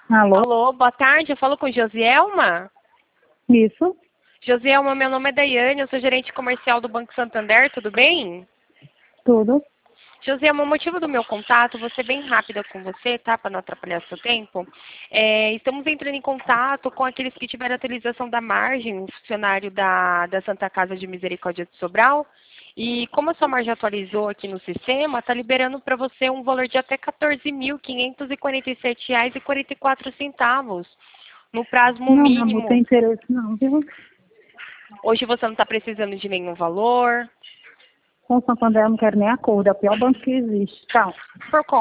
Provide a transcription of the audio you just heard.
Alô? Alô, boa tarde, eu falo com Josielma. Isso? Josielma, meu nome é Daiane, eu sou gerente comercial do Banco Santander, tudo bem? Tudo? Josielma, o motivo do meu contato, vou ser bem rápida com você, tá? Para não atrapalhar seu tempo. Estamos entrando em contato com aqueles que tiveram atualização da margem, um funcionário da Santa Casa de Misericórdia de Sobral. E como a sua margem atualizou aqui no sistema, está liberando para você um valor de até R$ 14.547,44 no prazo Não, meu amor, tem mínimo. interesse não, viu? Hoje você não está precisando de nenhum valor. Com o Santander eu não quero nem acordo, é o pior banco que existe. Tchau. Por